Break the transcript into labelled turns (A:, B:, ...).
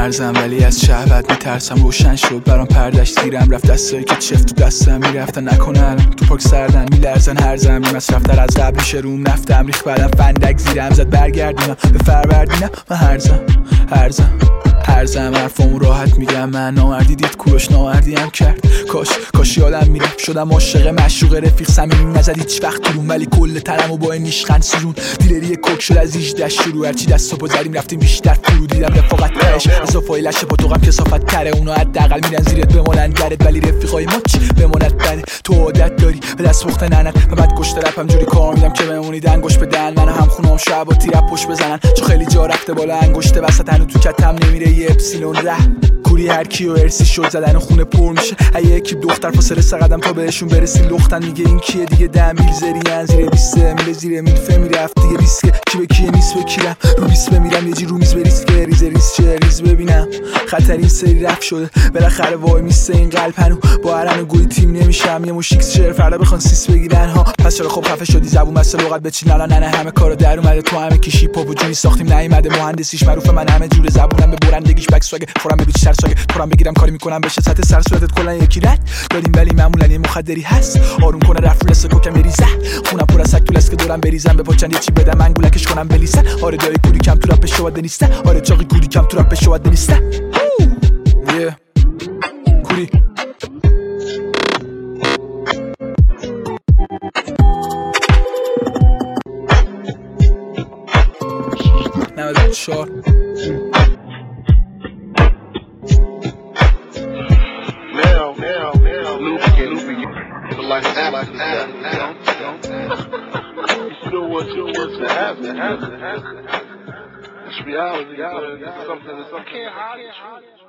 A: هرزم ولی از شهوت میترسم. روشن شد برام پردش زیرم رفت، دستایی که چفت تو دستم میرفتن نکنه الان تو پاک سردن میلرزن. هرزم مصرفتر از قبل میشه روم نفتم ریخ بعدم فندک زیرم زد برگردونم به فروردینم. من هرزم حرفامو راحت میگم. من نامردی دید کوروش نامردیم کرد. کاش یادم میرفت شدم عاشق مشروق رفیق صمیمی نزد هیچ وقت تو روم، ولی کل تنمو با این نیشخند سیرون. دیلری کوک شد از 18 شروع، هرچی دست و پا زدیم رفتیم بیشتر فرو. دیدم رفاقت تهش از فایلش پاتوقم کسافت تره. اونا حداقل میرن زیرت بمونن گرت، ولی رفیقای ما چی بمونت بده. تو عادت داری به دست پخته ننت و بعد کشته رپم جوری کار میدم که بمونید انگوش بدن. من هم خونم شب و تیرپ پشت بزنن، چون خیلی جا رفته بالا انگشته وسط هنو تو کتم نمیره یه اپسیلون ره. کوری هر کیو ارسی شد زدن و خونه پر میشه. اگه یکی دختر فاصله سه قدم تا بهشون برسی لختن. میگه این کیه دیگه 10 میل زرین زیر 20 میل زیر میلفه میرفت دیگه ریسک کی به کیه نیست بکیرم رو 20 بمیرم یه جی رو میز بریسک ریز چه ریز ببینم. خطر این سری رفت شده بالاخره وای میسته این قلب هنو با هرن گوی تیم نمیشم. یه موشیکس شعر فردا بخوان سیس بگیرن ها. پس چرا خب خفه شدی زبون بس لغت بچین الان نه همه کارا در اومده تو همه کیشی پاپ و جوری ساختیم نیومده مهندسیش معروف. من همه جور زبونم به برندگیش بک سواگ فورم به بیشتر ساگ پرام بگیرم کاری میکنم بشه سطح سر صورتت کلا یکی رد دادیم، ولی معمولا یه مخدری هست آروم کنه رفت رس کوکم بریزه. خونم پر از سکولس که دورم بریزم به پاچن یه چی بدم انگولکش کنم بلیسه. آره دایی کوری کم تو رپ شواد نیسته، آره چاقی کوری کم تو رپ شواد نیسته. کوری نمید شار
B: It's reality. It's something that's